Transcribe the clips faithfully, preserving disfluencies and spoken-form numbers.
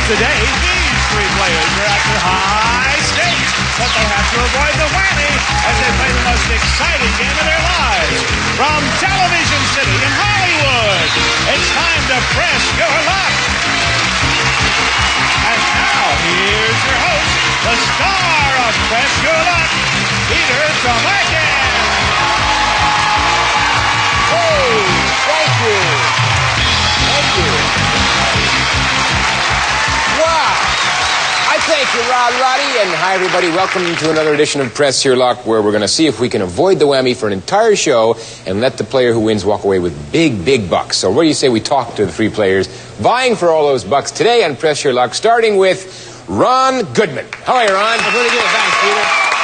Today, these three players are at their high stakes, but they have to avoid the whammy as they play the most exciting game of their lives. From Television City in Hollywood, it's time to press your luck. And now, here's your host, the star of Press Your Luck, Peter Tomarken. Hey, thank you. Thank you. Wow. I thank you, Rod Roddy, and hi, everybody. Welcome to another edition of Press Your Luck, where we're going to see if we can avoid the whammy for an entire show and let the player who wins walk away with big, big bucks. So what do you say we talk to the three players vying for all those bucks today on Press Your Luck, starting with Ron Goodman. How are you, Ron? I'm pretty good, thanks, Peter.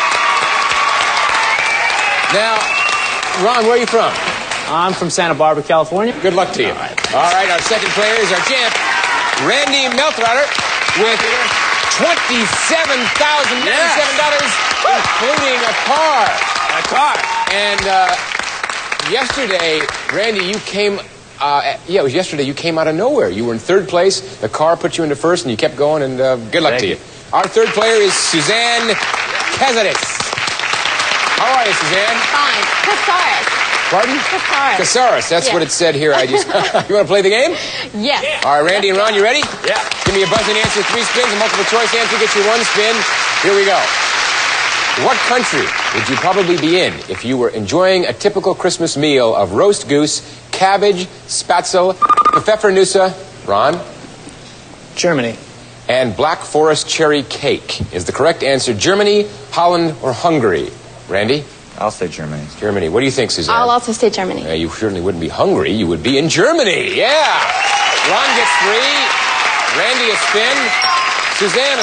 Now, Ron, where are you from? I'm from Santa Barbara, California. Good luck to you. All right, all right, our second player is our champ, Randy Meltwater, with twenty-seven thousand ninety-seven dollars, yes, including a car. A car. And uh, yesterday, Randy, you came, uh, yeah, it was yesterday, you came out of nowhere. You were in third place, the car put you into first, and you kept going, and uh, good luck Thank to you. you. Our third player is Suzanne Cazares. How are you, Suzanne? Fine. Casares. Pardon? Casares. Casares, that's Yeah. what it said here. I just, you want to play the game? Yes. All right, Randy and Ron, you ready? Yeah. Give me a buzzing answer, three spins, a multiple choice answer gets you one spin. Here we go. What country would you probably be in if you were enjoying a typical Christmas meal of roast goose, cabbage, spatzel, pfeffernusse, Ron, Germany. and Black Forest cherry cake? Is the correct answer Germany, Holland, or Hungary? Randy? I'll say Germany. Germany. What do you think, Suzanne? I'll also say Germany. Uh, you certainly wouldn't be hungry. You would be in Germany. Yeah. Ron gets three. Randy a spin. Suzanne a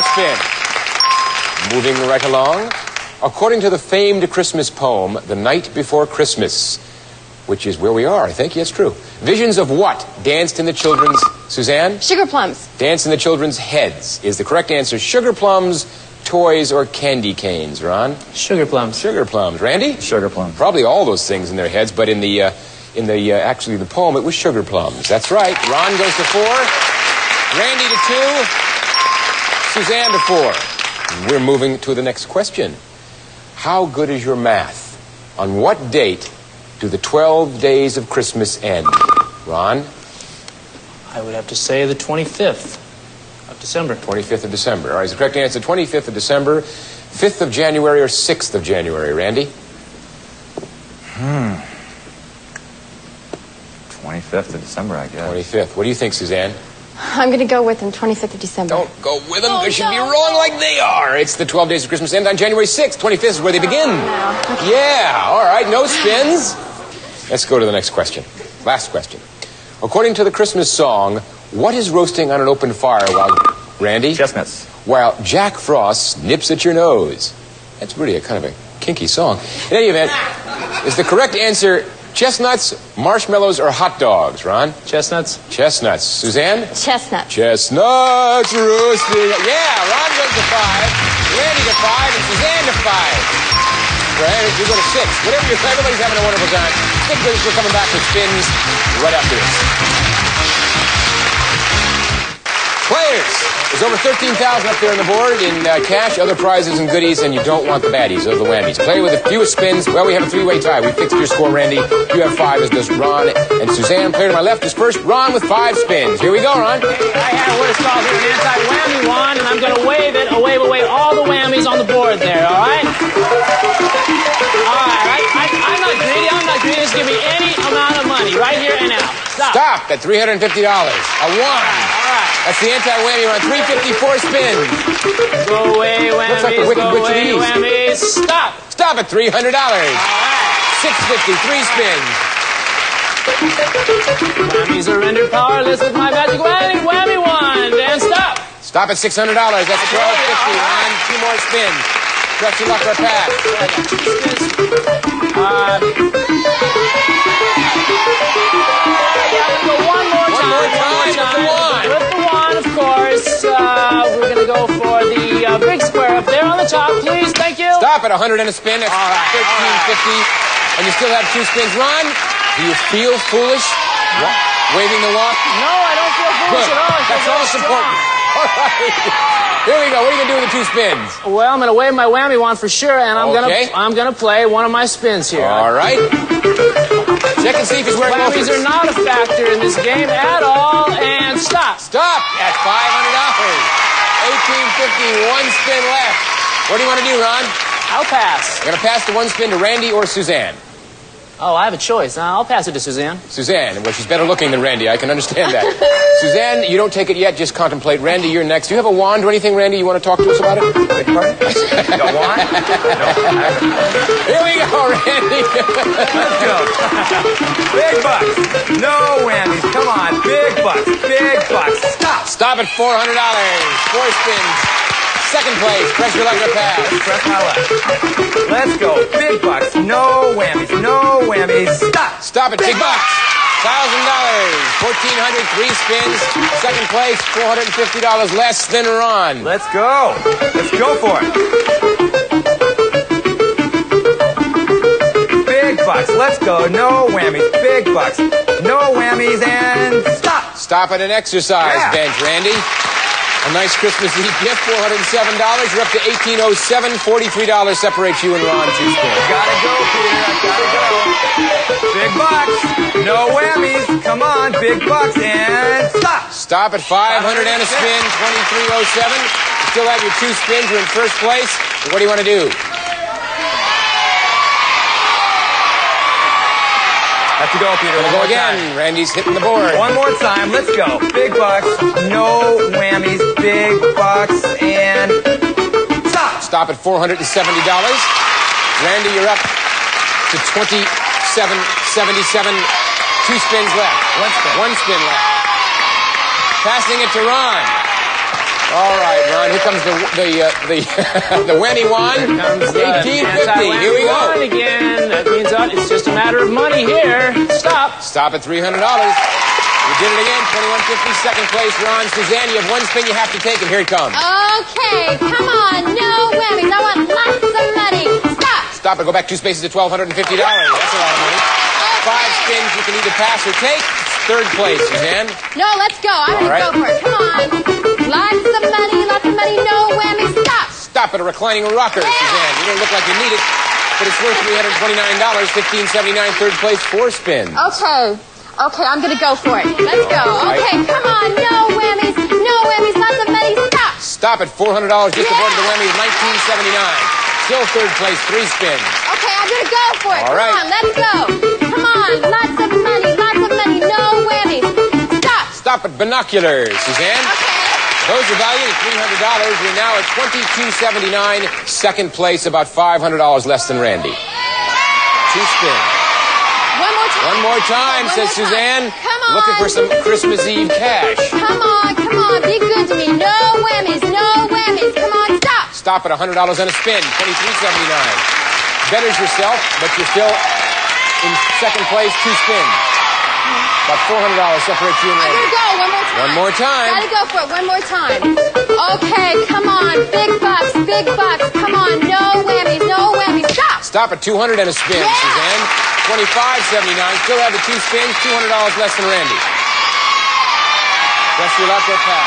spin. Moving right along. According to the famed Christmas poem, The Night Before Christmas, which is where we are, I think. Yes, true. Visions of what danced in the children's... Suzanne? Sugar plums. Danced in the children's heads. Is the correct answer sugar plums, toys, or candy canes, Ron? Sugar plums. Sugar plums. Randy? Sugar plums. Probably all those things in their heads, but in the, uh, in the, uh, actually the poem, it was sugar plums. That's right. Ron goes to four, Randy to two, Suzanne to four. And we're moving to the next question. How good is your math? On what date do the twelve days of Christmas end? Ron? I would have to say the twenty-fifth of December. twenty-fifth of December. All right, is the correct answer twenty-fifth of December, fifth of January, or sixth of January? Randy? Hmm. twenty-fifth of December, I guess. twenty-fifth. What do you think, Suzanne? I'm going to go with them twenty-fifth of December. Don't go with them. Oh, They should no, be wrong no. like they are. It's the twelve days of Christmas end on January sixth. twenty-fifth is where they begin. no. Okay. Yeah, all right, no spins. Let's go to the next question. Last question. According to the Christmas song, what is roasting on an open fire while... Randy? Chestnuts. While Jack Frost nips at your nose. That's really a kind of a kinky song. In any event, is the correct answer chestnuts, marshmallows, or hot dogs, Ron? Chestnuts. Chestnuts. Suzanne? Chestnut. Chestnuts roasting. Yeah, Ron goes to five, Randy to five, and Suzanne to five. Right, you go to six. Whatever you're, everybody's having a wonderful time. Stick with us. We're coming back with spins right after this. Players, there's over thirteen thousand up there on the board in uh, cash, other prizes and goodies, and you don't want the baddies or the whammies. Play with the fewest spins. Well, we have a three-way tie. We fixed your score, Randy. You have five, as does Ron and Suzanne. Player to my left is first, Ron, with five spins. Here we go, Ron. I have what is called here an anti-whammy wand, and I'm going to wave it, wave away all the whammies on the board there, all right? All right, I, I, I'm not greedy. I'm not greedy. Just give me any amount of money right here and now. Stop. Stop at three hundred fifty dollars. A one. All right. That's the anti-whammy Ron. three fifty-four spins. Go away, whammies. Looks like the Wicked go Witch of the away, East. whammies. Stop. Stop at three hundred dollars. All right. six fifty, three spins. Whammies are rendered powerless with my magic whammy, whammy wand. And stop. Stop at six hundred dollars. That's twelve fifty, Ron. Two more spins. Press your luck or pass. Uh, yeah, I'm gonna go one more One time. more time with the wand. With the wand, of course. Uh, we're gonna go for the uh, big square up there on the top, please. Thank you. Stop at one hundred and a spin. That's All right, thirteen fifty. And you still have two spins. Ron, do you feel foolish wa- waving the wand? No, I don't feel foolish Good. at all. I feel That's very all that's strong. important. right. Here we go. What are you going to do with the two spins? Well, I'm going to wave my whammy wand for sure, and I'm Okay. going to I'm going to play one of my spins here. All right. Check and see if he's wearing Whammies loafers. are not a factor in this game at all, and stop. Stop at five hundred dollars. eighteen fifty, one spin left. What do you want to do, Ron? I'll pass. You're going to pass the one spin to Randy or Suzanne? Oh, I have a choice. Uh, I'll pass it to Suzanne. Suzanne. Well, she's better looking than Randy. I can understand that. Suzanne, you don't take it yet. Just contemplate. Randy, you're next. Do you have a wand or anything, Randy? You want to talk to us about it? Big pardon? No wand? No. Here we go, Randy. Let's go. Big bucks. No whammies. Come on. Big bucks. Big bucks. Stop. Stop at four hundred dollars. Four spins. Second place. Press your luck to pass. Press my luck. Let's go. Big bucks. No whammies. No whammies. Stop. Stop at big bucks. one thousand dollars. fourteen hundred dollars. Three spins. Second place. four hundred fifty dollars less than Ron. Let's go. Let's go for it. Big bucks. Let's go. No whammies. Big bucks. No whammies and stop. Stop at an exercise Yeah. bench, Randy. A nice Christmas Eve gift, four hundred seven dollars. You're up to eighteen oh seven. forty-three dollars separates you and Ron. Two spins. Gotta go, Peter. I gotta go. Big bucks. No whammies. Come on. Big bucks and stop. Stop at five hundred and a spin. twenty-three oh seven. You still have your two spins. You're in first place. What do you want to do? Have to go, Peter. Gonna One go more again. time. Randy's hitting the board. One more time. Let's go. Big bucks. No whammies. Big bucks and stop. Stop at four hundred seventy dollars. Randy, you're up to twenty-seven seventy-seven. Two spins left. One spin. One spin left. Passing it to Ron. All right, Ron. Here comes the the uh, the the whammy wand. Comes the eighteen fifty. Here we anti-whammy wand go. again. That means uh, it's just a matter of money here. Stop. Stop at three hundred dollars. You did it again. twenty-one fifty. Second place, Ron. Suzanne, you have one spin you have to take, and here it comes. Okay, come on, no whammies. I want lots of money. Stop. Stop and go back two spaces to twelve fifty dollars. That's a lot of money. Five spins you can either pass or take. Third place, Suzanne. No, let's go. I'm All gonna right. go for it. Come on. Lots of money, lots of money, no whammies. Stop. Stop at a reclining rocker, Suzanne. You don't look like you need it, but it's worth three hundred twenty-nine dollars. fifteen seventy-nine. Third place, four spins. Okay. Okay, I'm gonna go for it. Let's go. right. Okay, come on, no whammies, no whammies, lots of money. Stop. Stop at four hundred dollars. Just Yeah. avoided the whammy. nineteen seventy-nine. Still third place, three spins. Okay, I'm gonna go for it. All Come right. on, let's go. Come on, lots of money, lots of money, no whammies. Stop. Stop at binoculars, Suzanne. Okay. Those are valued at three hundred dollars. You're now at twenty-two seventy-nine. Second place, about five hundred dollars less than Randy. Two spins. One more time. One more time, One says more time. Suzanne. Come on. Looking for some Christmas Eve cash. Come on, come on, be good to me. No whammies, no whammies. Come on, stop. Stop at one hundred dollars and a spin. twenty-three seventy-nine. Betters yourself, but you're still in second place, two spins. About four hundred dollars separates you and I'm Randy. gonna go one more time. One more time. Gotta go for it one more time. Okay, come on, big bucks, big bucks. Come on, no whammies, no whammies. Stop. Stop at two hundred and a spin, Yeah. Suzanne. twenty-five seventy-nine. Still have the two spins, two hundred dollars less than Randy. Press your luck or pass.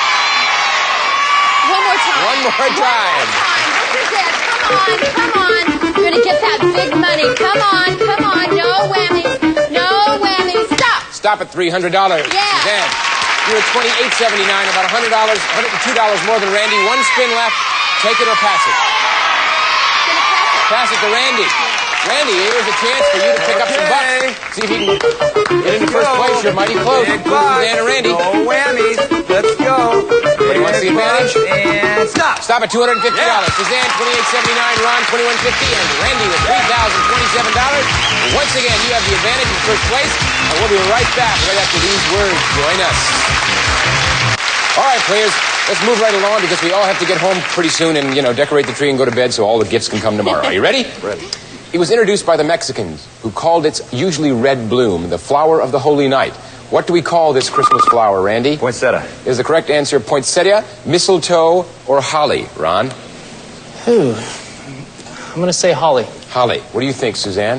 One more time. One more time. One more time. This is it. Come on, come on. You're gonna get that big money. Come on, come on. No whammies, no whammies. Stop. Stop at three hundred dollars. Yeah. Suzanne, you're at twenty-eight seventy-nine, about one hundred dollars, one hundred two dollars more than Randy. One spin left. Take it or pass it. Gonna pass it. Pass it to Randy. Randy, here's a chance for you to pick up some Okay. bucks. See if you can get into first place. You're mighty close. Big Suzanne bucks. and Randy. No whammies. Let's go. Everybody wants the Big advantage? bucks and stop. Stop at two hundred fifty dollars. Yeah. Suzanne, twenty-eight seventy-nine. Ron, twenty-one fifty. And Randy with three thousand twenty-seven dollars. Once again, you have the advantage in first place. And we'll be right back right after these words. Join us. All right, players, let's move right along because we all have to get home pretty soon and, you know, decorate the tree and go to bed so all the gifts can come tomorrow. Are you ready? Ready. It was introduced by the Mexicans, who called its usually red bloom the flower of the holy night. What do we call this Christmas flower, Randy? Poinsettia. Is the correct answer poinsettia, mistletoe, or holly, Ron? Ooh. I'm gonna say holly. Holly. What do you think, Suzanne?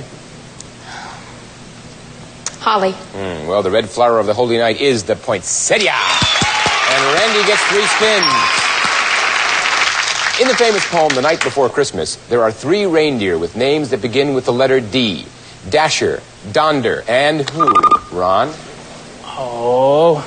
Holly. Hmm, well, the red flower of the holy night is the poinsettia. And Randy gets three spins. In the famous poem, The Night Before Christmas, there are three reindeer with names that begin with the letter D. Dasher, Donder, and who? Ron? Oh.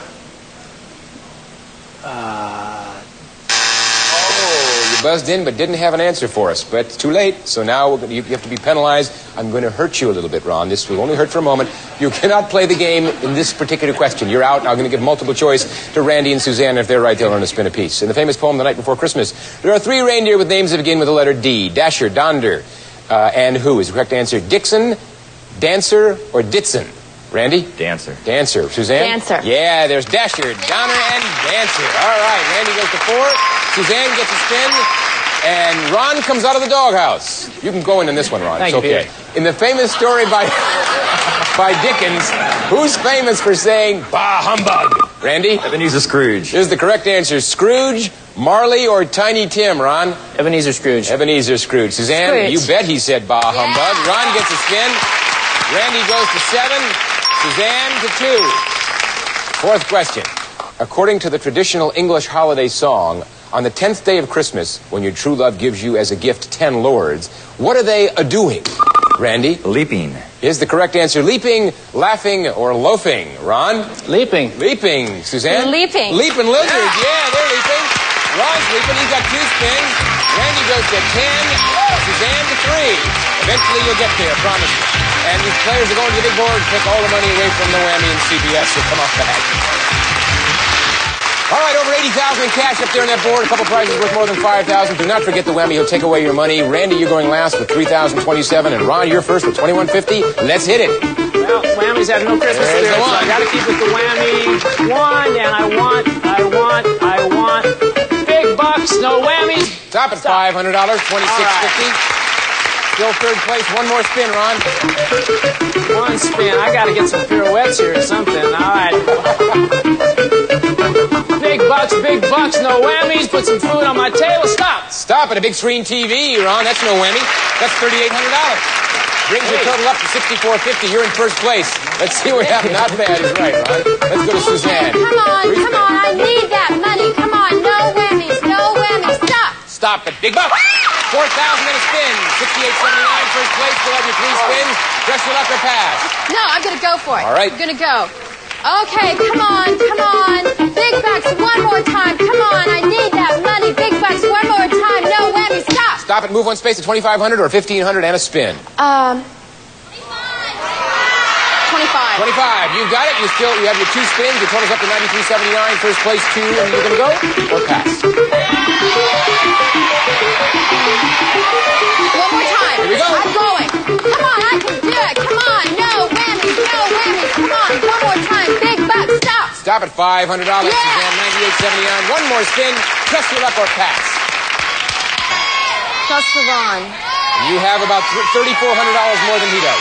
Uh... Oh, you buzzed in but didn't have an answer for us. But it's too late, so now we're gonna, you have to be penalized. I'm going to hurt you a little bit, Ron. This will only hurt for a moment. You cannot play the game in this particular question. You're out. Now I'm going to give multiple choice to Randy and Suzanne. If they're right, they'll earn a spin apiece. In the famous poem, The Night Before Christmas, there are three reindeer with names that begin with the letter D. Dasher, Donder, uh, and who is the correct answer? Dixon, Dancer, or Ditson? Randy? Dancer. Dancer. Suzanne? Dancer. Yeah, there's Dasher, Donner, and Dancer. All right, Randy goes to four. Suzanne gets a spin. And Ron comes out of the doghouse. You can go in on this one, Ron. Thank it's you, okay. Peter. In the famous story by by Dickens, who's famous for saying, bah, humbug? Randy? Ebenezer Scrooge. Here's the correct answer. Scrooge, Marley, or Tiny Tim, Ron? Ebenezer Scrooge. Ebenezer Scrooge. Suzanne, Scrooge. you bet he said bah, humbug. Ron gets a spin. Randy goes to seven. Suzanne to two. Fourth question. According to the traditional English holiday song, on the tenth day of Christmas, when your true love gives you as a gift ten lords, what are they a-doing? Randy? Leaping. Is the correct answer lleaping, laughing, or loafing? Ron? Leaping. Leaping. Suzanne? Leaping. Leaping lizards. Yeah, they're leaping. Ron's leaping. He's got two spins. Randy goes to ten. Suzanne to three. Eventually you'll get there, promise you. And these players are going to the big board to take all the money away from the Whammy and C B S, so come on back. All right, over eighty thousand dollars in cash up there on that board. A couple prizes worth more than five thousand dollars. Do not forget the Whammy. He'll take away your money. Randy, you're going last with three thousand twenty-seven dollars. And Ron, you're first with twenty-one fifty. Let's hit it. Well, Whammy's have no Christmas There's spirit, the so one. I gotta keep with the Whammy one, and I want, I want, I want big bucks, no whammies. Stop at five hundred dollars, twenty-six fifty. Still third place. One more spin, Ron. One spin. I gotta get some pirouettes here or something. All right. Big bucks, big bucks, no whammies. Put some food on my table. Stop. Stop at a big screen T V, Ron. That's no whammy. That's thirty-eight hundred dollars. Brings your total up to sixty-four fifty. You're in first place. Let's see what happens. Not bad is right, Ron. Let's go to Suzanne. Come on, Three come spins. on. I need that money. Come on. No whammies. No whammies. Stop. Stop at big bucks. four thousand and a spin. sixty-eight seventy-nine, first place. Still have your three spins. Press your luck or pass. No, I'm going to go for it. All right. I'm going to go. Okay, come on, come on. Big bucks, one more time. Come on, I need that money. Big bucks, one more time. No whammy, stop. Stop it. Move one space to twenty-five hundred or fifteen hundred and a spin. Um, twenty-five. twenty-five. You've got it. You still you have your two spins. Your total's up to ninety-three seventy-nine. First place two, and you're going to go or pass. One more time. Here we go. I'm going. Come on, I can do it. Come on, no whammies, no whammies. Come on, one more time. Big bucks, stop. Stop at five hundred dollars. Yeah. Suzanne, ninety-eight seventy-nine. One more spin. Press your luck or pass. Plus for Ron. You have about thirty-four hundred dollars more than he does.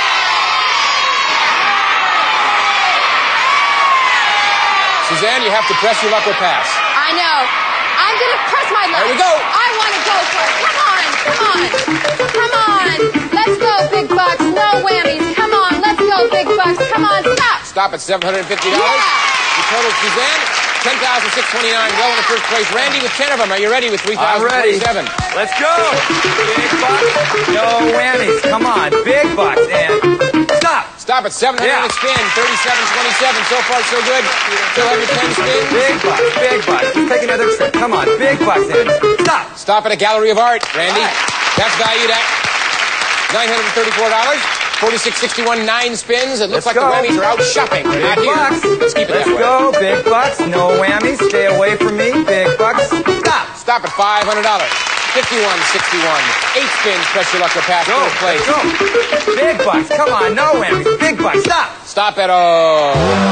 Suzanne, you have to press your luck or pass. I know. I'm going to press my luck. There we go. I want to go for it. Come on, come on. Come on. Let's go, big bucks. No whammies. Come on, let's go, big bucks. Come on, stop. Stop at seven hundred fifty dollars. Yeah. The total, Suzanne, ten thousand six hundred twenty-nine. Well in the first place. Randy with ten of them. Are you ready with three I'm thousand ready. twenty-seven? Let's go. Big bucks. No whammies. Come on. Big bucks. And stop. Stop at seven hundred Yeah. and spin. thirty-seven twenty-seven. So far, so good. Still have your ten spins. Big bucks. Big bucks. Let's take another trip. Come on. Big bucks. And stop. Stop at a gallery of art, Randy. All right. That's valued at nine hundred thirty-four dollars. forty-six sixty-one, nine spins. It looks Let's like the go. whammies are out shopping. They're not Big here. bucks. Let's keep it Let's that way. go. Big bucks. No whammies. Stay away from me. Big bucks. Stop. Stop at five hundred dollars. fifty-one sixty-one. Eight spins. Press your luck or pass. Go. First place. Let's go. Big bucks. Come on. No whammies. Big bucks. Stop. Stop at oh.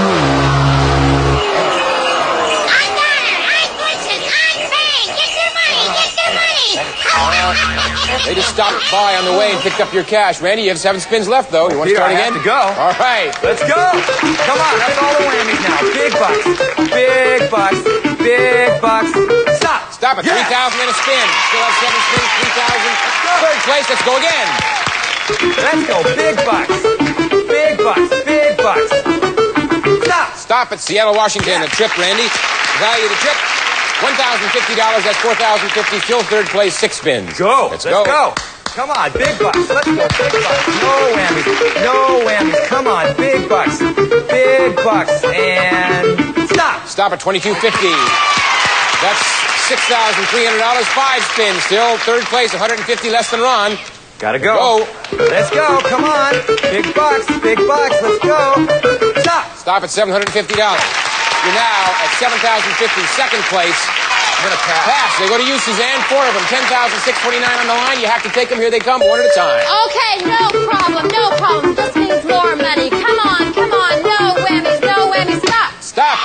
I'm Donner. I'm Blitzen. I'm Fang. Get your money. Get your money. They just stopped by on the way and picked up your cash. Randy, you have seven spins left, though. You want to Peter, start I again? have to go. All right. Let's go. Come on. That's all the whammies now. Big bucks. Big bucks. Big bucks. Stop. Stop at Yeah. three thousand and a spin. Still have seven spins. three thousand. Third place. Let's go again. Let's go. Big bucks. Big bucks. Big bucks. Stop. Stop at Seattle, Washington. A trip, Randy. Value of the trip, one thousand fifty dollars. That's four thousand fifty dollars. Still third place, six spins. Go. Let's, Let's go. go. Come on, big bucks. Let's go, big bucks. No whammies. No whammies. Come on, big bucks. Big bucks. And stop. Stop at twenty-two fifty. That's six thousand three hundred dollars. Five spins. Still third place, one hundred fifty less than Ron. Gotta go. Go. Let's go. Come on. Big bucks. Big bucks. Let's go. Stop. Stop at seven hundred fifty dollars. You're now at seven thousand fifty. Second place. I'm gonna pass. Pass. They go to you, Suzanne. Four of them. ten thousand six hundred twenty-nine on the line. You have to take them. Here they come, one at a time. Okay, no problem, no problem. This means more money. Come on, come on. No whammies, no whammies. Stop. Stop.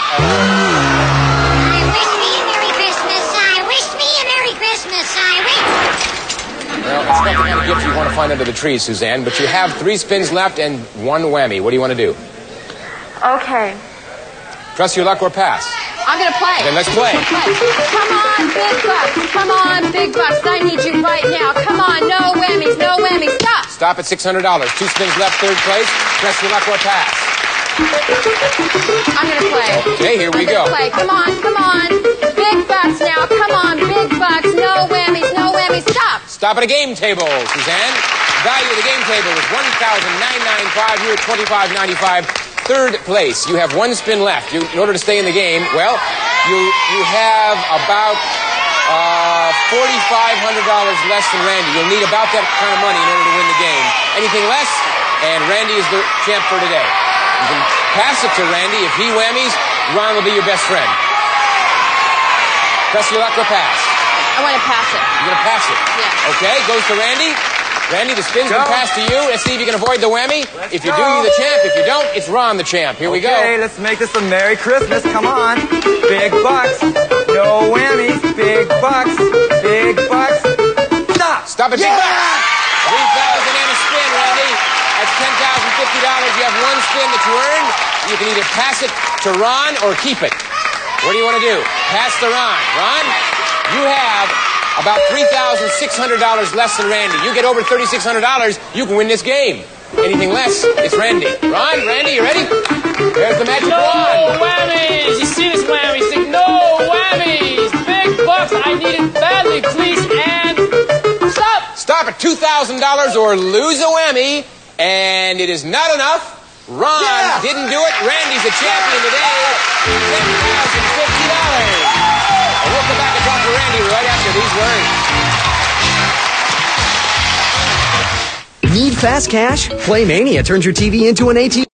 I wish me a Merry Christmas. I wish me a Merry Christmas. I wish. Well, it's not the kind of gift you want to find under the tree, Suzanne, but you have three spins left and one whammy. What do you want to do? Okay. Trust your luck or pass? I'm gonna play. Then let's play. Play. Come on, big bucks. Come on, big bucks. I need you right now. Come on, no whammies, no whammies. Stop. Stop at six hundred dollars. Two spins left, third place. Trust your luck or pass? I'm gonna play. Okay, here we I'm gonna go. Play. Come on, come on. Big bucks now. Come on, big bucks. No whammies, no whammies. Stop. Stop at a game table, Suzanne. Value of the game table is one thousand nine hundred ninety-five dollars. You're at twenty-five ninety-five. Third place. You have one spin left. You, in order to stay in the game, well, you you have about uh, forty-five hundred dollars less than Randy. You'll need about that kind of money in order to win the game. Anything less, and Randy is the champ for today. You can pass it to Randy. If he whammies, Ron will be your best friend. Press your luck or pass. I want to pass it. You're going to pass it? Yeah. Okay, goes to Randy. Randy, the spin's been Go. passed to you. Let's see if you can avoid the whammy. Let's if you go. do, you're the champ. If you don't, it's Ron the champ. Here we go. Okay, let's make this a Merry Christmas. Come on. Big bucks. No whammies. Big bucks. Big bucks. Stop. Stop it. Yeah! three thousand and a spin, Randy. That's ten thousand fifty dollars. You have one spin that you earned. You can either pass it to Ron or keep it. What do you want to do? Pass to Ron. Ron, you have about three thousand six hundred dollars less than Randy. You get over three thousand six hundred dollars, you can win this game. Anything less, it's Randy. Ron, Randy, you ready? There's the magic No wand. whammies! You see this whammy stick? No whammies! Big bucks! I need it badly, please, and stop! Stop at two thousand dollars or lose a whammy, and it is not enough. Ron Yeah. didn't do it. Randy's the champion today. ten thousand fifty dollars. And we'll come back and talk to Randy right after these words. Need fast cash? Play Mania turns your T V into an A T M.